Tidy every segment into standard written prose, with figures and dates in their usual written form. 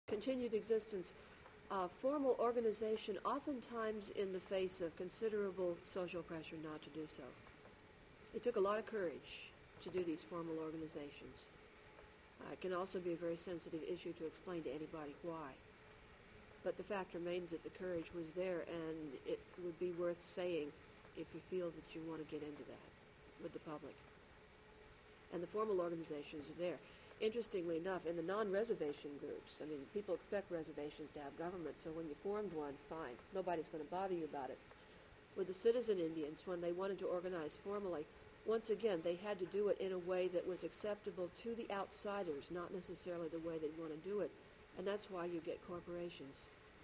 continued existence of formal organization, oftentimes in the face of considerable social pressure not to do so. It took a lot of courage to do these formal organizations. It can also be a very sensitive issue to explain to anybody why. But the fact remains that the courage was there, and it would be worth saying if you feel that you want to get into that with the public. And the formal organizations are there. Interestingly enough, in the non-reservation groups, I mean, people expect reservations to have government, so when you formed one, fine. Nobody's going to bother you about it. With the citizen Indians, when they wanted to organize formally, once again, they had to do it in a way that was acceptable to the outsiders, not necessarily the way they'd want to do it. And that's why you get corporations.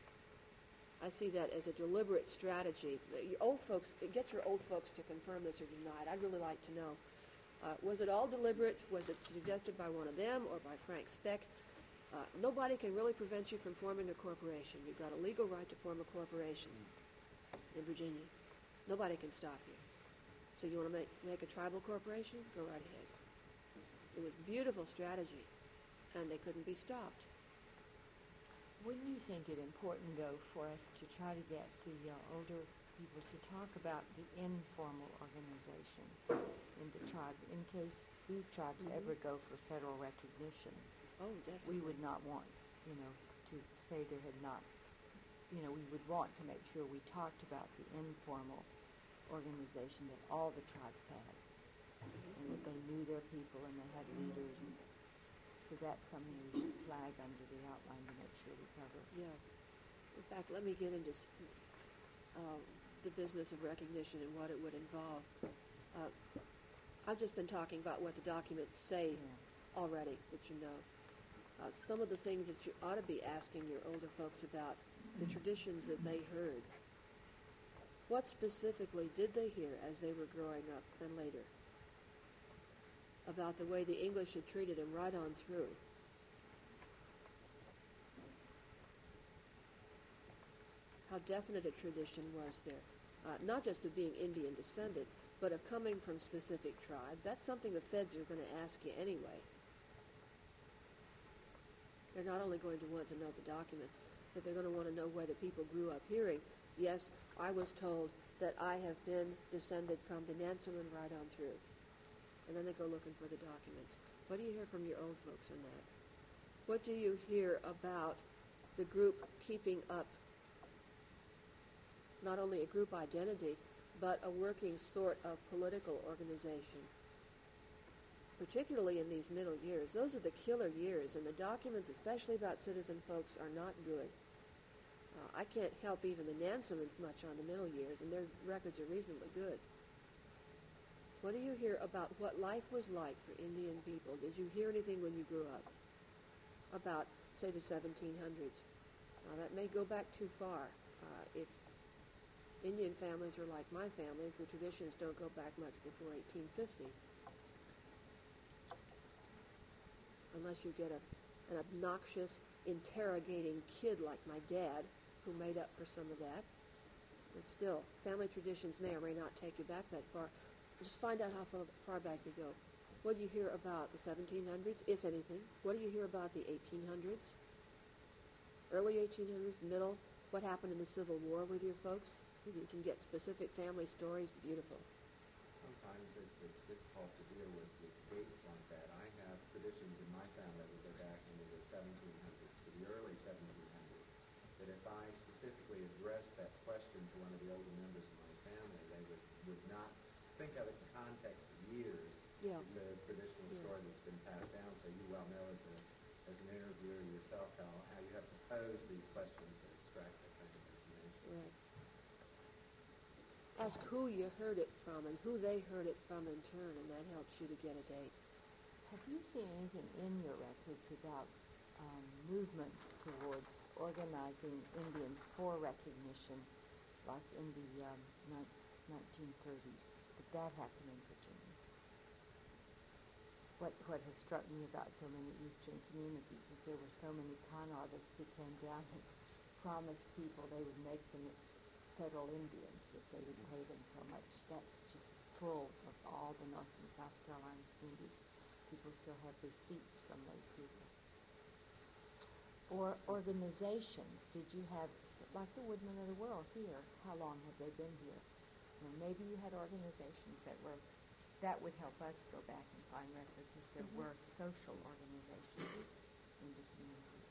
I see that as a deliberate strategy. Your old folks, get your old folks to confirm this or deny it. I'd really like to know. Was it all deliberate? Was it suggested by one of them or by Frank Speck? Nobody can really prevent you from forming a corporation. You've got a legal right to form a corporation in Virginia. Nobody can stop you. So you want to make a tribal corporation? Go right ahead. It was a beautiful strategy, and they couldn't be stopped. Wouldn't you think it important, though, for us to try to get the older people to talk about the informal organization in the tribe, in case these tribes ever go for federal recognition? Oh, definitely. We would not want, to say there had not, we would want to make sure we talked about the informal organization that all the tribes had, and that they knew their people and they had leaders. So that's something we should flag under the outline to make sure we cover. Yeah. In fact, let me get into the business of recognition and what it would involve. I've just been talking about what the documents say already, that you know. Some of the things that you ought to be asking your older folks about, the traditions that they heard. What specifically did they hear as they were growing up and later about the way the English had treated them right on through? How definite a tradition was there. Not just of being Indian descended, but of coming from specific tribes. That's something the feds are going to ask you anyway. They're not only going to want to know the documents, but they're going to want to know whether people grew up hearing, yes, I was told that I have been descended from the Nansemond right on through. And then they go looking for the documents. What do you hear from your old folks on that? What do you hear about the group keeping up not only a group identity, but a working sort of political organization? Particularly in these middle years. Those are the killer years, and the documents, especially about citizen folks, are not good. I can't help even the Nansemonds much on the middle years, and their records are reasonably good. What do you hear about what life was like for Indian people? Did you hear anything when you grew up about, say, the 1700s? Now, that may go back too far. If Indian families are like my families, the traditions don't go back much before 1850. Unless you get an obnoxious, interrogating kid like my dad, who made up for some of that. But still, family traditions may or may not take you back that far. Just find out how far back you go. What do you hear about the 1700s, if anything? What do you hear about the 1800s? Early 1800s, middle? What happened in the Civil War with your folks? If you can get specific family stories, beautiful. Sometimes it's difficult to deal with dates like that. I have traditions in my family that go back into the 1700s, to the early 1700s, that if I specifically addressed that question to one of the older members of my family, they would not think of it in context of years. Yeah. It's a traditional story that's been passed down, so you well know as an interviewer yourself how you have to pose these questions to extract that kind of information. Right. Ask who you heard it from and who they heard it from in turn, and that helps you to get a date. Have you seen anything in your records about movements towards organizing Indians for recognition, like in the 1930s? Did that happen in Virginia? What has struck me about so many Eastern communities is there were so many con artists who came down and promised people they would make them federal Indians if they would pay them so much. That's just full of all the North and South Carolina communities. People still have receipts from those people. Or organizations, did you have, like the Woodmen of the World here, how long have they been here? You know, maybe you had organizations that would help us go back and find records if there were social organizations in the communities.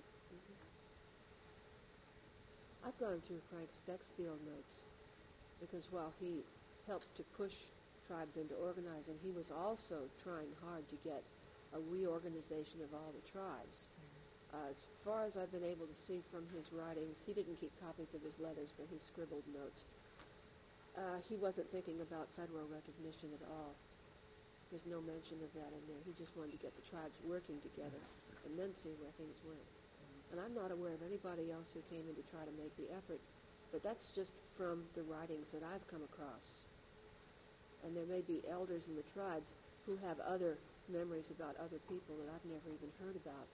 I've gone through Frank Speck's field notes because while he helped to push tribes into organizing, he was also trying hard to get a reorganization of all the tribes. As far as I've been able to see from his writings, he didn't keep copies of his letters, but he scribbled notes. He wasn't thinking about federal recognition at all. There's no mention of that in there. He just wanted to get the tribes working together and then see where things went. And I'm not aware of anybody else who came in to try to make the effort, but that's just from the writings that I've come across. And there may be elders in the tribes who have other memories about other people that I've never even heard about.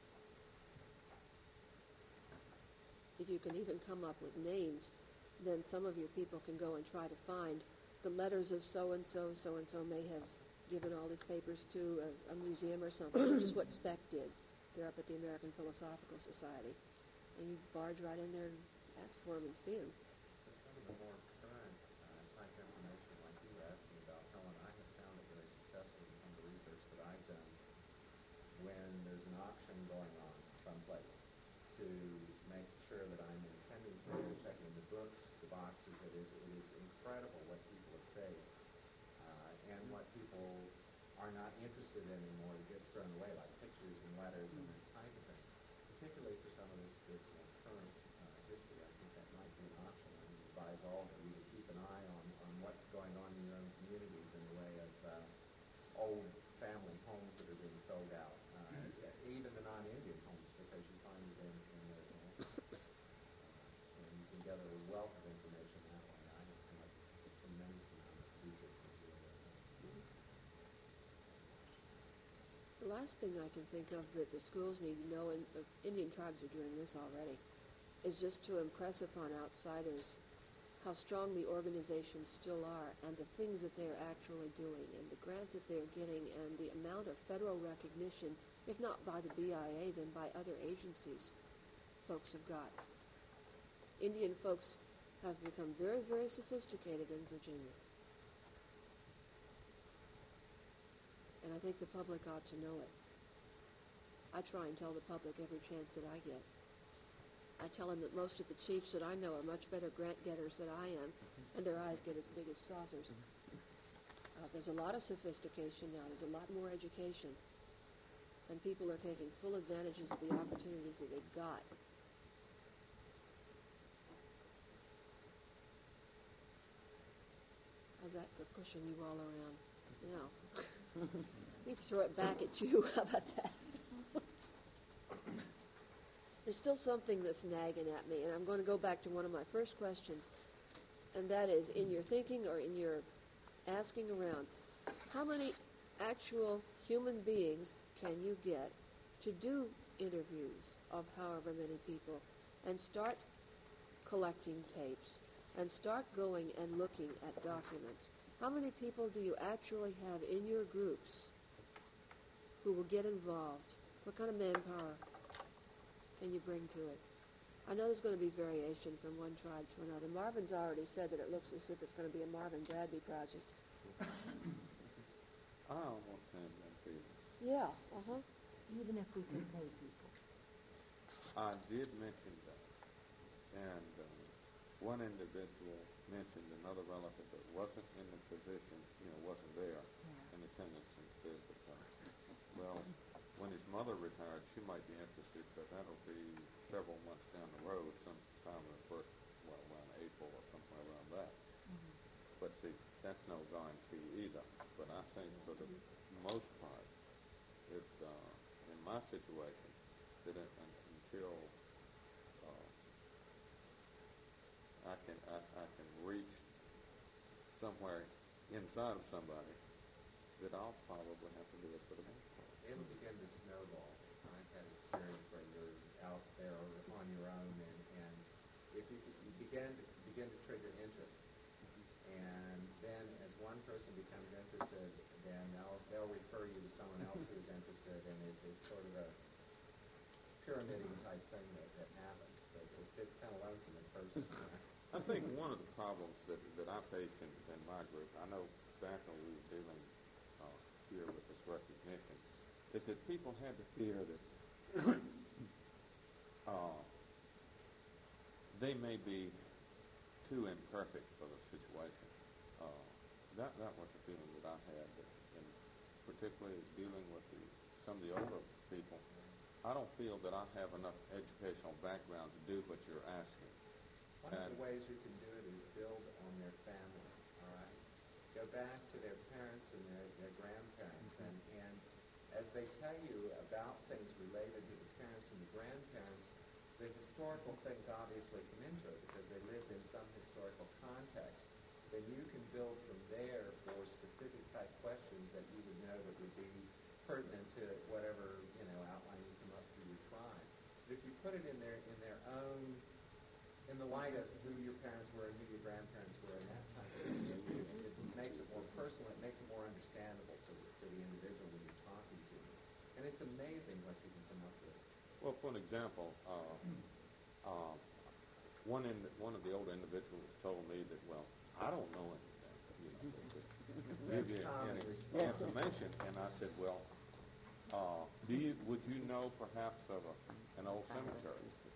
If you can even come up with names, then some of your people can go and try to find the letters of so-and-so, so-and-so may have given all his papers to a museum or something, which is what Speck did. They're up at the American Philosophical Society. And you barge right in there and ask for them and see them. Some of the more current type information, like you were asking about, Helen, I have found it very successful in some of the research that I've done when there's an auction going on someplace to make sure that I'm in attendance there, checking the books, the boxes. It is incredible what people have saved and what people are not interested in anymore. It gets thrown away, like pictures and letters and that type of thing. Particularly for some of this more current history, I think that might be an option. I would advise all of you to keep an eye on what's going on in your own communities in the way of old family homes that are being sold out, even the non-Indian homes, because you find it in those also. And you can gather a wealth of information that way. I have come up with a tremendous amount of research into it. The last thing I can think of that the schools need to know, and Indian tribes are doing this already, is just to impress upon outsiders how strong the organizations still are and the things that they're actually doing and the grants that they're getting and the amount of federal recognition, if not by the BIA, then by other agencies folks have got. Indian folks have become very, very sophisticated in Virginia. And I think the public ought to know it. I try and tell the public every chance that I get. I tell them that most of the chiefs that I know are much better grant getters than I am, and their eyes get as big as saucers. There's a lot of sophistication now. There's a lot more education. And people are taking full advantages of the opportunities that they've got. How's that for pushing you all around? Now, let me throw it back at you. How about that? There's still something that's nagging at me, and I'm going to go back to one of my first questions, and that is, in your thinking or in your asking around, how many actual human beings can you get to do interviews of however many people and start collecting tapes and start going and looking at documents? How many people do you actually have in your groups who will get involved? What kind of manpower can you bring to it? I know there's going to be variation from one tribe to another. Marvin's already said that it looks as if it's going to be a Marvin Bradley project. I almost had that feeling. Yeah, Even if we can pay people. I did mention that. And one individual mentioned another relative that wasn't in the position, wasn't there in attendance, and said that, well, when his mother retired, she might be interested, but that'll be several months down the road, sometime in the first, around April or something around that. Mm-hmm. But see, that's no guarantee either. But I think for the most part, it, in my situation, that until I can reach somewhere inside of somebody, that I'll probably have to do it for the most part. It'll begin to snowball. I've had experience where you're out there on your own, and if you begin to trigger interest, and then as one person becomes interested, then they'll refer you to someone else who's interested, and it's sort of a pyramid committee type thing that happens, but it's kind of lonesome in person. I think one of the problems that I face in my group, I know back when we were dealing here with this recognition, is that people had the fear that they may be too imperfect for the situation. That was the feeling that I had, and particularly dealing with some of the older people. I don't feel that I have enough educational background to do what you're asking. One of the ways you can do it is build on their family, all right? Go back to their parents and their grandparents, and as they tell you about things related to the parents and the grandparents, the historical things obviously come into it because they lived in some historical context. Then you can build from there for specific type questions that you would know that would be pertinent to whatever outline you come up through your tribe. But if you put it in their own, in the light of who your parents were and who your grandparents were and that kind of thing, it makes it more personal. It makes it more understandable to the individual when you're talking to them. And it's amazing what you can come up with. Well, for an example, one of the older individuals told me that, well, I don't know anything, give you any information. And I said, well, would you know perhaps of an old cemetery?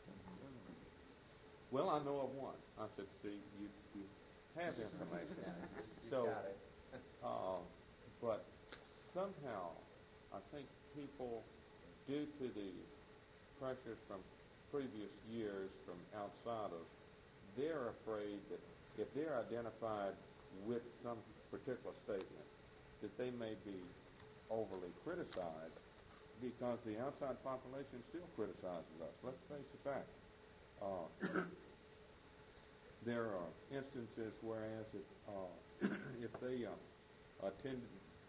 Well, I know of one. I said, see, you have information. So, got it. but somehow, I think people, due to the pressures from previous years from outsiders, they're afraid that if they're identified with some particular statement, that they may be overly criticized because the outside population still criticizes us. Let's face the fact. There are instances whereas if they attended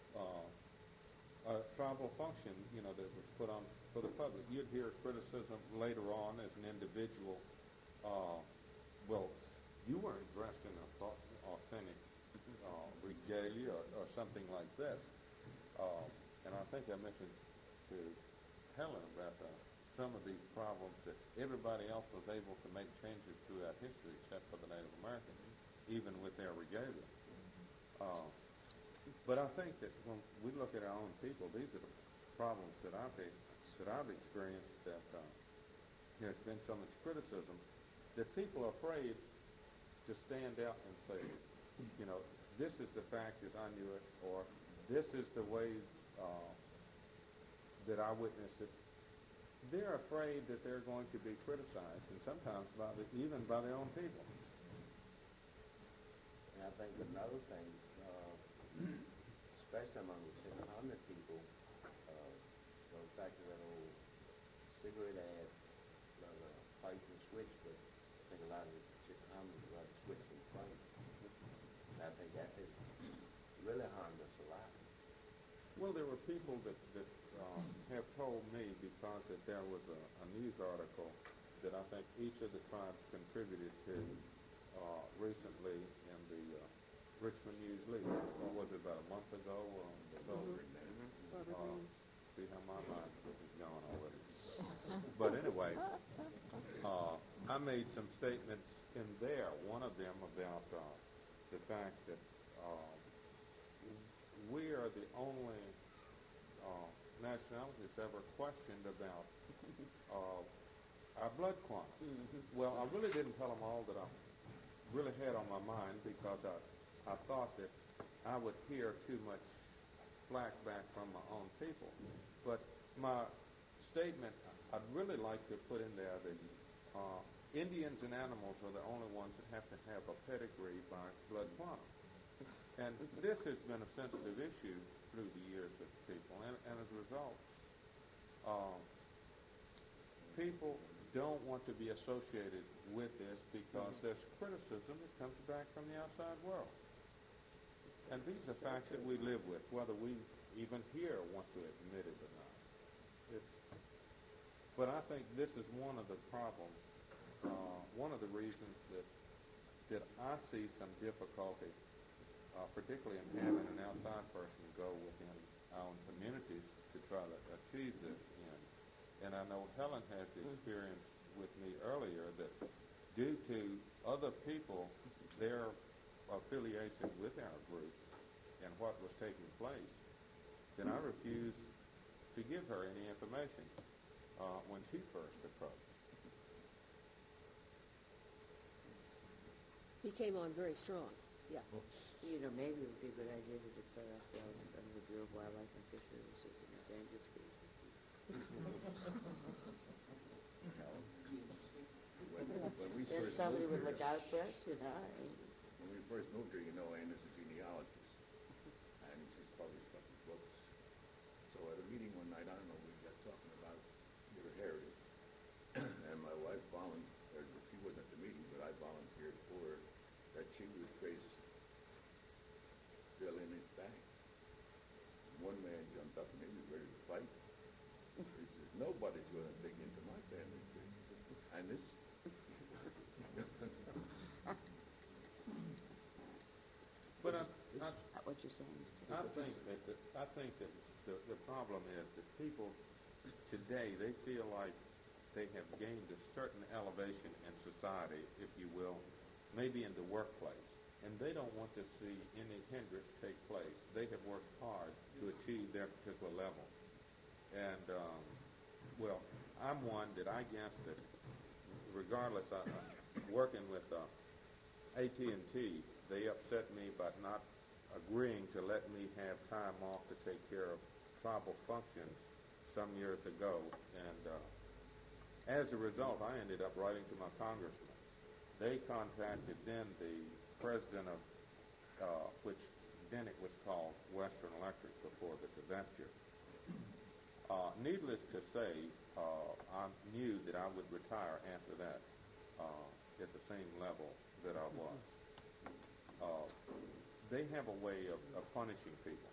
a tribal function, that was put on for the public, you'd hear criticism later on as an individual. Well, you weren't dressed in an authentic regalia or something like this. And I think I mentioned to Helen about some of these problems that everybody else was able to make changes throughout history except for the Native Americans, even with their regalia. But I think that when we look at our own people, these are the problems that I've experienced, that there's been so much criticism that people are afraid to stand out and say, this is the fact as I knew it, or this is the way that I witnessed it. They're afraid that they're going to be criticized, and sometimes even by their own people. And I think another thing, especially among the Chickahominy people, goes back to that old cigarette ad about a pipe and switch, but I think a lot of the Chickahominy would rather switch than pipe. And I think that has really harmed us a lot. Well, there were people that have told me, because that there was a news article that I think each of the tribes contributed to recently in the Richmond News League. What was it, about a month ago or so? See how my mind is gone already. But anyway, I made some statements in there, one of them about the fact that we are the only nationality that's ever questioned about our blood quantum. Well, I really didn't tell them all that I really had on my mind, because I thought that I would hear too much flack back from my own people. But my statement, I'd really like to put in there that Indians and animals are the only ones that have to have a pedigree by blood quantum. And this has been a sensitive issue through the years with people. And as a result, people don't want to be associated with this because there's criticism that comes back from the outside world. And these are facts that we live with, whether we even here want to admit it or not. But I think this is one of the problems, one of the reasons that I see some difficulty, particularly in having an outside person go within our own communities to try to achieve this end. and I know Helen has the experience with me earlier, that due to other people, their affiliation with our group and what was taking place, then I refused to give her any information when she first approached. He came on very strong. Yeah. You know, maybe it would be a good idea to declare ourselves under the Bureau of Wildlife and Fisheries as an endangered species. When we Then first somebody moved would look here, out for us, you know. when we first moved here, you know, Ann is a genealogist, and she's published a couple of books. So at a meeting one night, I don't know, we got talking about your heritage, and my wife volunteered, she wasn't at the meeting, but I volunteered for her that she would trace their lineage back. One man jumped up and he was ready to fight. He says, nobody's going to dig into my family tree. And this... But What you're saying is I think that the problem is that people today, they feel like they have gained a certain elevation in society, if you will, maybe in the workplace, and they don't want to see any hindrance take place. They have worked hard to achieve their particular level. And, well, I'm one that I guess that regardless, working with AT&T, they upset me by not agreeing to let me have time off to take care of tribal functions some years ago. And as a result, I ended up writing to my congressman. They contacted then the president of, which then it was called Western Electric before the divestiture. Needless to say, I knew that I would retire after that at the same level that I was. They have a way of punishing people.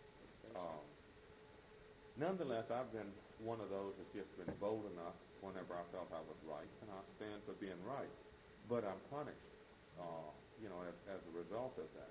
Nonetheless, I've been one of those that's just been bold enough whenever I felt I was right, and I stand for being right. But I'm punished, as a result of that.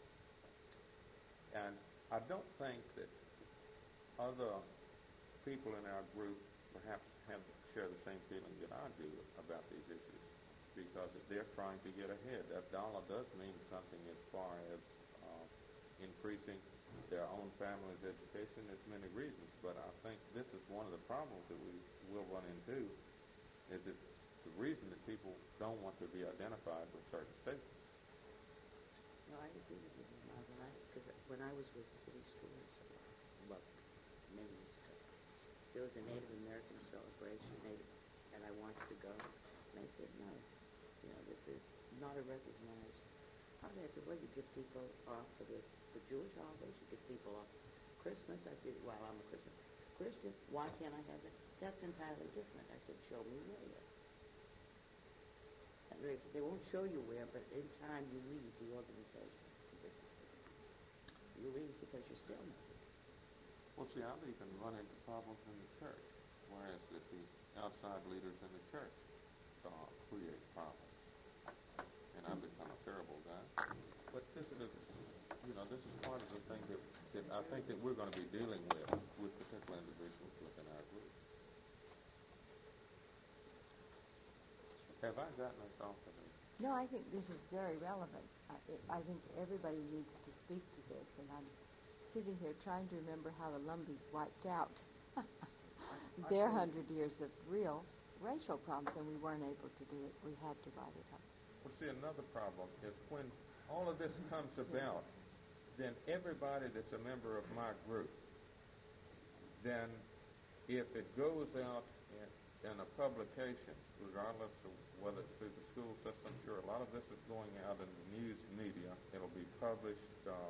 And I don't think that other people in our group perhaps share the same feeling that I do about these issues, because they're trying to get ahead. That dollar does mean something as far as increasing their own family's education. There's many reasons, but I think this is one of the problems that we will run into, is that the reason that people don't want to be identified with certain statements. No, I agree with you, Marvin, because when I was with City Schools, well, many years ago, there was a Native American celebration, and I wanted to go, and I said, no, this is not a recognized holiday. I said, well, you give people off for the Jewish holidays, you give people off Christmas. I said, well, I'm a Christian, why can't I have it? That's entirely different. I said, show me where. And they won't show you where, but in time you leave the organization. You leave because you're still not. Well, see, I've even run into problems in the church, whereas that the outside leaders in the church create problems. And I've become a terrible guy. But this is part of the thing that I think that we're going to be dealing with particular individuals within our group. Have I gotten us off of it? No, I think this is very relevant. I think everybody needs to speak to this, and I'm sitting here trying to remember how the Lumbees wiped out their 100 years of real racial problems, and we weren't able to do it. We had to write it up. Well, see, another problem is when all of this comes about, then everybody that's a member of my group, then if it goes out in a publication, regardless of whether it's through the school system, sure, a lot of this is going out in the news media. It'll be published,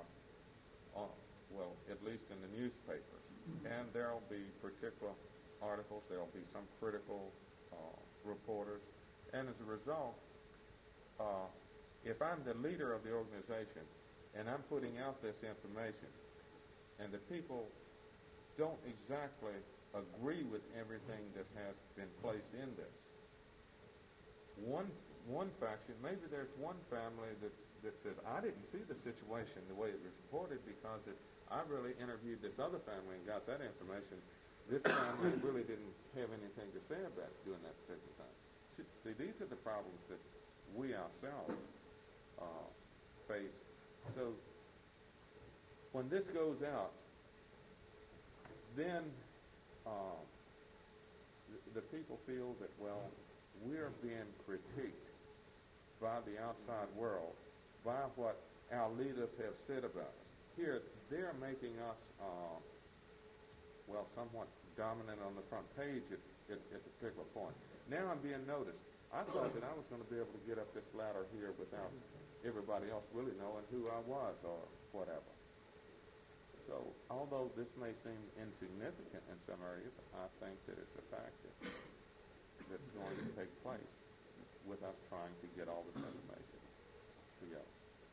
at least in the newspapers. And there'll be particular articles. There'll be some critical reporters. And as a result, if I'm the leader of the organization and I'm putting out this information and the people don't exactly agree with everything that has been placed in this, one faction, maybe there's one family that says, I didn't see the situation the way it was reported because I really interviewed this other family and got that information. this time they really didn't have anything to say about it during that particular time. See, these are the problems that we ourselves face. So when this goes out, then the people feel that, well, we're being critiqued by the outside world, by what our leaders have said about us. Here, they're making us, somewhat dominant on the front page at a particular point. Now I'm being noticed. I thought that I was going to be able to get up this ladder here without everybody else really knowing who I was or whatever. So, although this may seem insignificant in some areas, I think that it's a factor that's going to take place with us trying to get all this information together.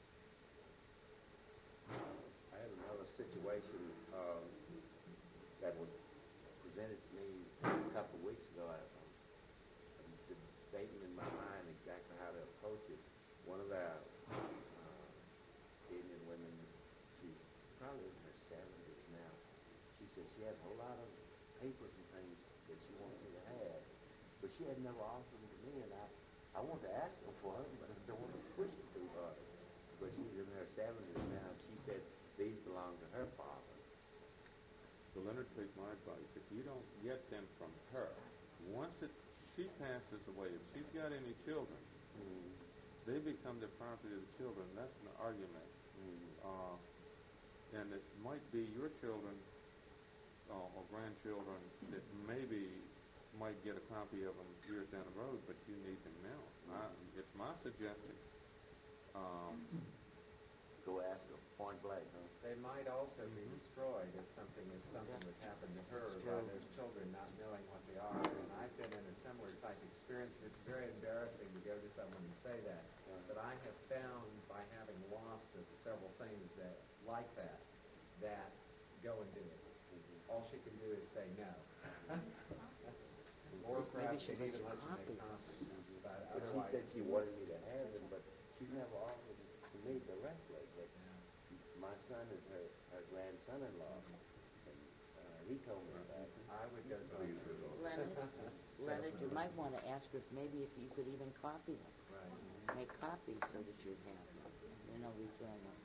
I had another situation that was presented to me a couple of weeks ago. I'm debating in my mind exactly how to approach it. One of our Indian women, she's probably in her 70s now. She says she has a whole lot of papers and things that she wants me to have, but she had never offered them to me, and I want to ask her for them, but I don't want to push it too hard. But she's in her 70s now. She said these belong to her father. So Leonard, take my advice. If you don't get them from her, once she passes away, if she's got any children, they become the property of the children. That's an argument. And it might be your children or grandchildren that maybe might get a copy of them years down the road, but you need them now. It's my suggestion. Go ask her point blank, huh? They might also be destroyed if something has happened to her by those children not knowing what they are. And I've been in a similar type experience. It's very embarrassing to go to someone and say that. But I have found by having lost several things that go and do it. All she can do is say no. Or perhaps she Maybe even she'll let you copy make copies. But But she otherwise, said she wanted me to have them, but she never offered it to me directly. But my son is her grandson-in-law, and he told me about it. I would go talk to her. Leonard, you might want to ask her if you could even copy them. Right. Make copies so that you'd have them. Return them.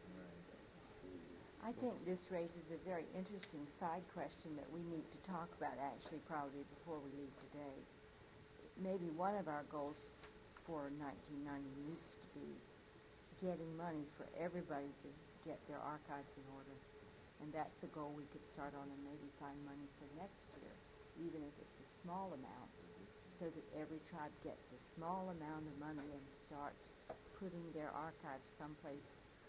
I think this raises a very interesting side question that we need to talk about actually probably before we leave today. Maybe one of our goals for 1990 needs to be getting money for everybody to get their archives in order. And that's a goal we could start on and maybe find money for next year, even if it's a small amount, so that every tribe gets a small amount of money and starts putting their archives someplace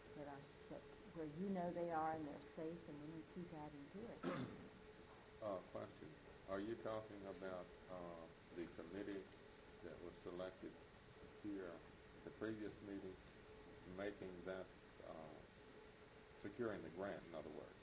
where you know they are and they're safe, and then you keep adding to it. Question. Are you talking about the committee that was selected here at the previous meeting, making that, securing the grant, in other words?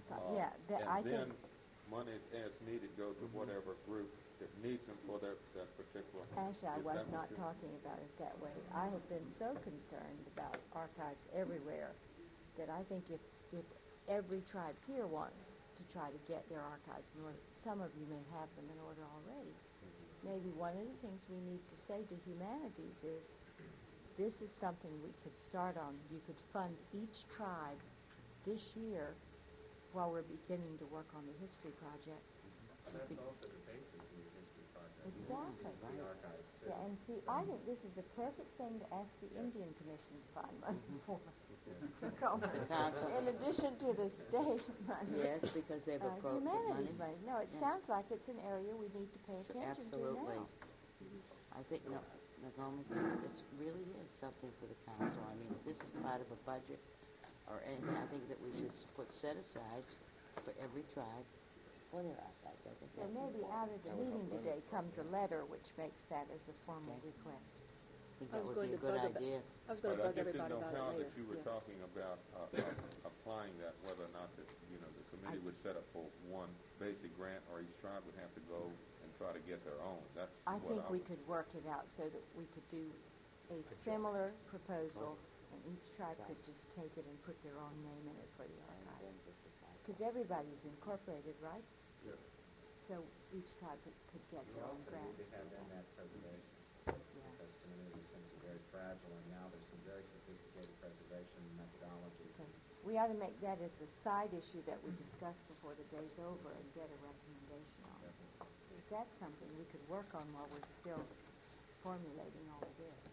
I then think monies as needed go to whatever group that needs them for that particular. Actually, I Is was that not what you- talking about it that way. I have been so concerned about archives everywhere that I think if every tribe here wants to try to get their archives in order, some of you may have them in order already. Maybe one of the things we need to say to Humanities is, this is something we could start on. You could fund each tribe this year while we're beginning to work on the history project. That's also the basis of your history project. Exactly. Is the archives, too. Yeah, and see, I think this is a perfect thing to ask the Indian Commission to find money for. The council. In addition to the state money. Yes, because they've appropriate Humanities monies. money. No, it sounds like it's an area we need to pay attention Absolutely. to now. I think, Gomez, it really is something for the council. I mean, if this is part of a budget or anything, I think that we should put set-asides for every tribe for their archives. I think So that's maybe important. out of the That would meeting help today comes a letter which makes that as a formal Okay. request. I think I that was would be a going to good bug idea. I was going to But I bug just didn't everybody know about how it later. that you were Yeah. talking about applying that, whether or not the committee would set up for one basic grant, or each tribe would have to go and try to get their own. That's I what think we was- could work it out so that we could do a similar proposal, and each tribe could just take it and put their own name in it for the archives. Because everybody's incorporated, right? Yeah. so each tribe could get You their own also grant. need to have in that preservation, Yeah. because some of these things are very fragile, and now there's some very sophisticated preservation methodologies. Okay. We ought to make that as a side issue that we discuss before the day's over and get a recommendation on. Definitely. Is that something we could work on while we're still formulating all of this?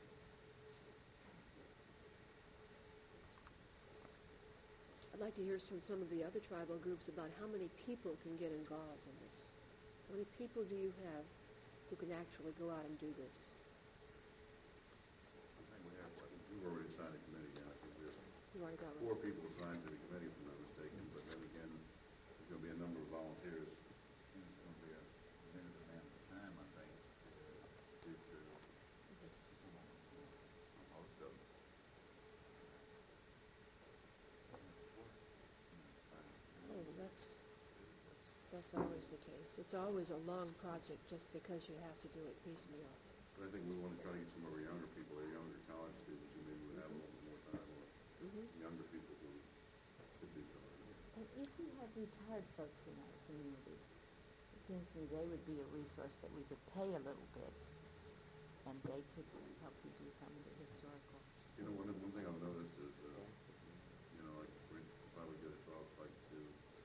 I'd like to hear from some of the other tribal groups about how many people can get involved in this. How many people do you have who can actually go out and do this? I think we have, we've already signed a committee, and I think we have You already got 4 one. people assigned to the committee, if I'm not mistaken, but then again, there's going to be a number of volunteers. And it's going to be a limited amount of time, I think, due to most of them. Oh, that's always the case. It's always a long project just because you have to do it piecemeal. But I think we want to try to get some of our younger people, our younger college students who maybe would have a little more time, or younger people who could do some of it. And if we had retired folks in our community, it seems to me they would be a resource that we could pay a little bit, and they could help you do some of the historical. You know, one thing I've noticed is, you know, like, if I would get a talk like to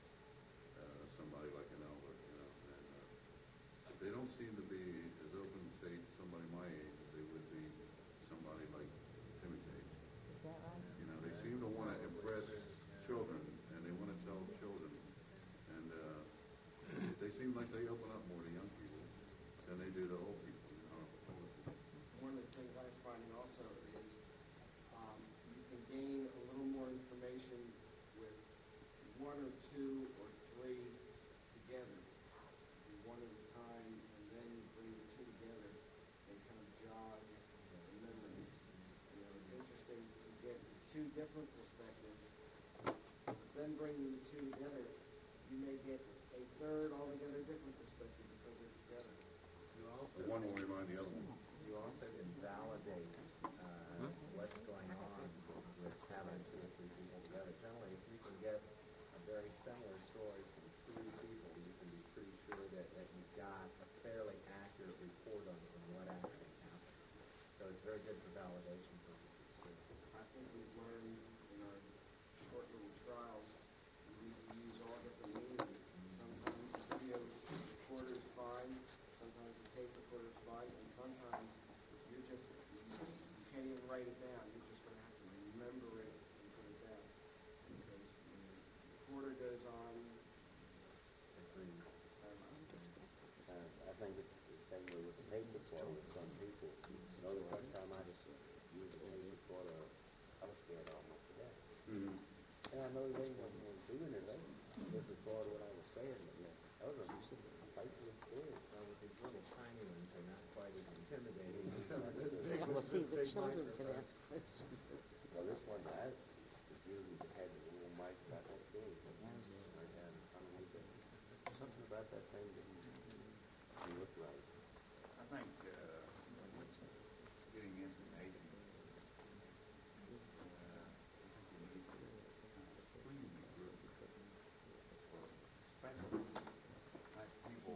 somebody like an Albert, you know, and they don't seem to be as open, say, to somebody my age as they would be somebody like Timmy's age. Is that right? You know, they seem to want to impress children, and they want to tell children, and they seem like they open up more to young people than they do to old people, you know. One of the things I'm finding also is you can gain a little more information with 1 or 2 or 3 together, do one at a time, and then you bring the 2 together and kind of jog the memories. You know, it's interesting to get 2 different perspectives, then bringing the 2 together, you may get a third altogether different perspective because they're together. You also The one will remind the other one. You also can validate what's going on with having 2 or 3 people together. Generally, if you can get a very similar story from 3 people, you can be pretty sure that you've got a fairly accurate report on what actually happened. So it's very good for validation purposes too. I think we've learned in our short little trials, we need to use all different means. Sometimes the video recorder is fine, sometimes the tape recorder is fine, and sometimes you can't even write it down. You're just going to have to remember it and put it down. Because when the recorder goes on, Agreed. I think it's the same way with the tape recorder with some people. You know, the first time I just used a tape recorder, I was scared almost to death. Mm-hmm. And I know they weren't doing it, they just recorded what I was saying, but yeah, I was going to be sitting fighting with scared. Well, with these little tiny ones, they're not quite as intimidating as some of those big Well, ones. see, the big children can microphones. ask questions. Well, this one, I was using, had the little mic back up there, but I had something about that thing didn't look right. I think getting information, we need to screen the group, especially like people,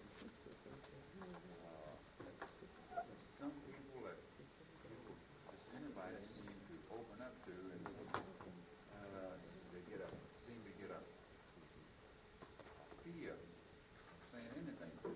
some people that just anybody seem to open up to, and they seem to get a fear of saying anything to.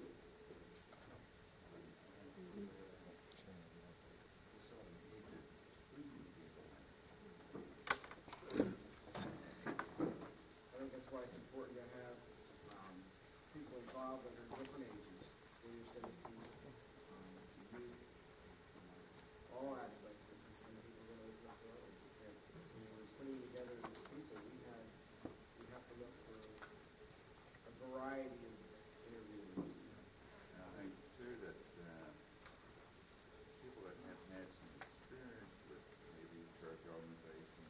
I think that's why it's important to have people involved that are different ages, senior citizens, youth, all aspects, because some people are going to look for others. When we're putting together these people, we have to look for a variety of interviewers. And I think too that people that have had some experience with maybe church organizations,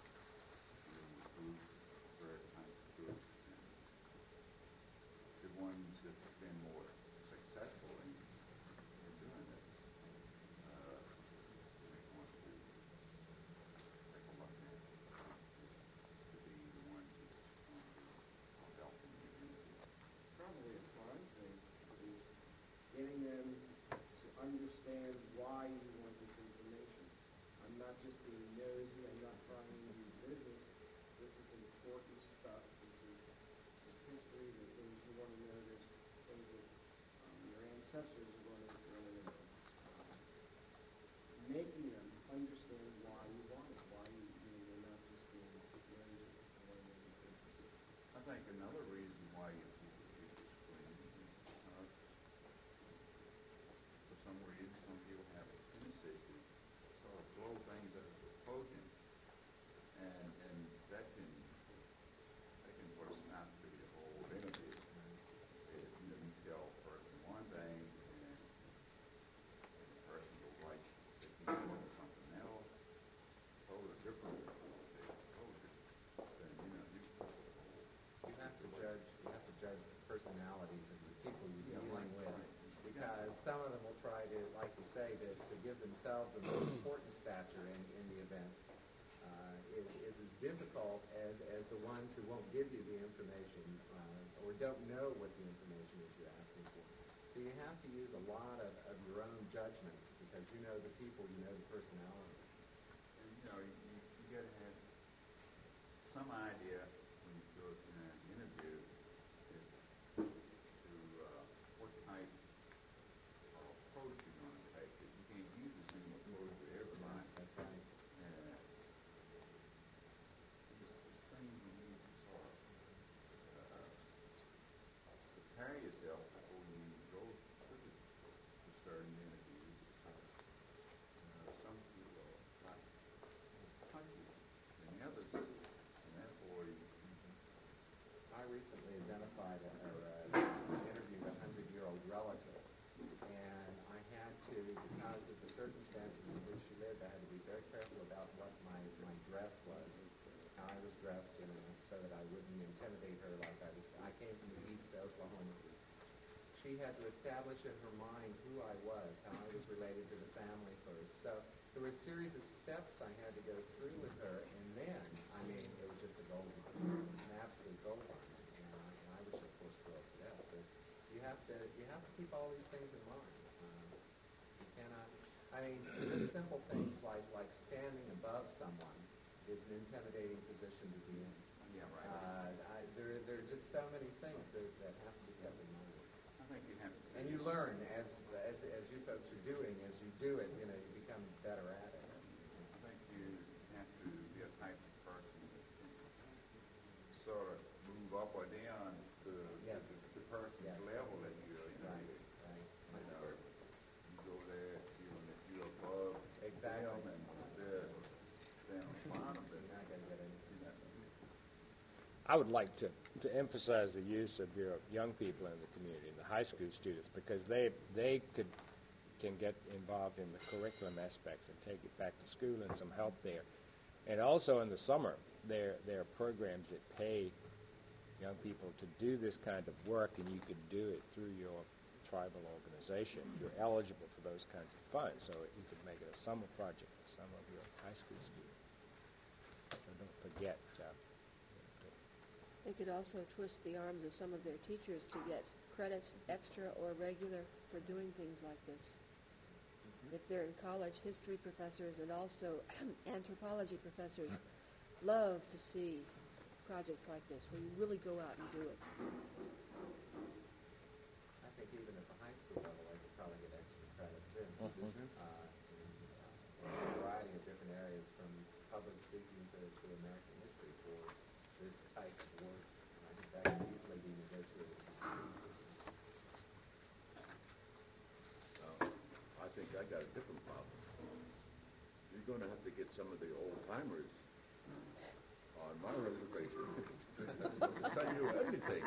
groups, prayer type groups, and they want this is important stuff, this is history, the things you want to know, there's things that your ancestors are going to know. Making them understand why you want it, why you're not just being lazy and want to make it business. I think another reason why you people keep this clean is for some reason, some people have a tendency to sort of blow things out of proportion, and that can work out to be a whole interview. You tell a person one thing, and the person will write something else, totally different. Then You have to judge the personalities of the people you're dealing with, because some of them will try to, like you say, to give themselves a more important stature in the event. Is as difficult as the ones who won't give you the information or don't know what the information is you're asking for. So you have to use a lot of your own judgment, because you know the people, you know the personality. And you got to have some idea when you go in an interview is to what type of approach you're going to take. You can't use the same approach with everybody. That's right. It's things you need to sort of prepare yourself before you even go to the certain interview. Some people are like punches than the others, and therefore I recently identified or interviewed a 100-year-old relative, and I had to, because of the circumstances in which she lived, I had to be very careful about what my dress was, how I was dressed, so that I wouldn't intimidate her like I came from the east Oklahoma. She had to establish in her mind who I was, how I was related to the family first. So there were a series of steps I had to go through with her, and then, it was just a gold mine, an absolute gold mine, and I was, of course, thrilled to death. But you have to keep all these things in mind. You cannot, just simple things like standing above someone is an intimidating position to be in. Yeah, right. There are just so many things that have to be kept in mind. I think you have to. And you learn as you folks are doing, as you do it, you become better at it. I think you have to be a type of person that can sort of move up or down to the person's level that you're Right. You go there feeling that you're above Exactly. them, and they're down the bottom. You're not going to get anything. I would like to emphasize the use of your young people in the community, the high school students, because they can get involved in the curriculum aspects and take it back to school and some help there. And also in the summer, there are programs that pay young people to do this kind of work, and you could do it through your tribal organization. You're eligible for those kinds of funds, so you could make it a summer project for some of your high school students. So don't forget. They could also twist the arms of some of their teachers to get credit, extra or regular, for doing things like this. If they're in college, history professors and also anthropology professors love to see projects like this, where you really go out and do it. I think even at the high school level, I could probably get extra credit too. In a variety of different areas, from public speaking to American history, for this type of work. I think that could easily be negotiated. I think I got a different problem. You're going to have to get some of the old timers on my reservation. I'll tell you everything.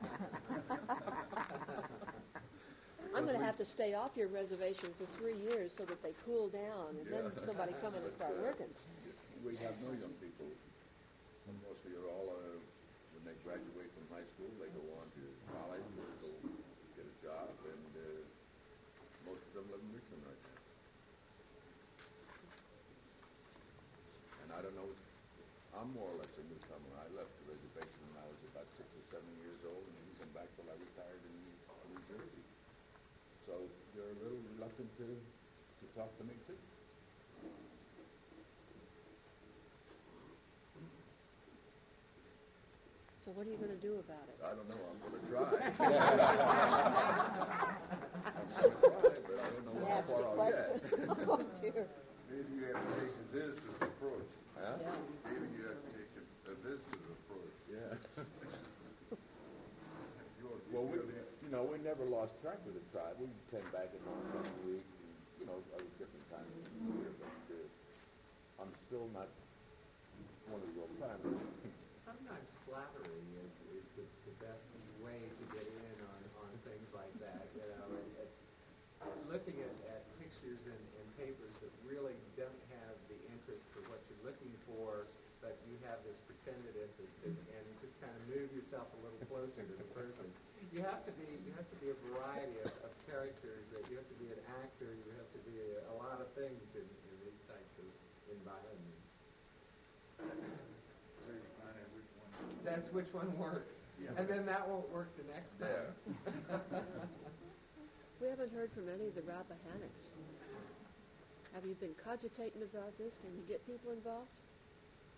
I'm going to have to stay off your reservation for 3 years so that they cool down, and then somebody come in and start working. We have no young people. Mostly are all, when they graduate from high school, they go on to college or go get a job, and most of them live in Richmond right now. And I don't know, I'm more or less a newcomer. I left the reservation when I was about 6 or 7 years old, and didn't come back till I retired in New Jersey. So they're a little reluctant to talk to me too. So what are you going to do about it? I don't know, I'm gonna try. I'm gonna try, but I don't know how Nasty far I'll question. get. Oh, dear. Maybe you have to take a visitor's approach. Huh? Yeah. Maybe you have to take a visitor's approach. Yeah. You're- Well, you're the- we never lost track of the tribe. We came back at one week, and, other different times of the year, but I'm still not one of your primary. Sometimes flattery is the best way to get in on things like that, and looking at pictures and papers that really don't have the interest for what you're looking for, but you have this pretended interest, and you just kind of move yourself a little closer to the person. You have to be a variety of characters. That you have to be an actor. You have to be a lot of things in these types of environments. Where you find out which one. That's which one works. Yeah. And then that won't work the next time. We haven't heard from any of the Rappahannocks. Have you been cogitating about this? Can you get people involved?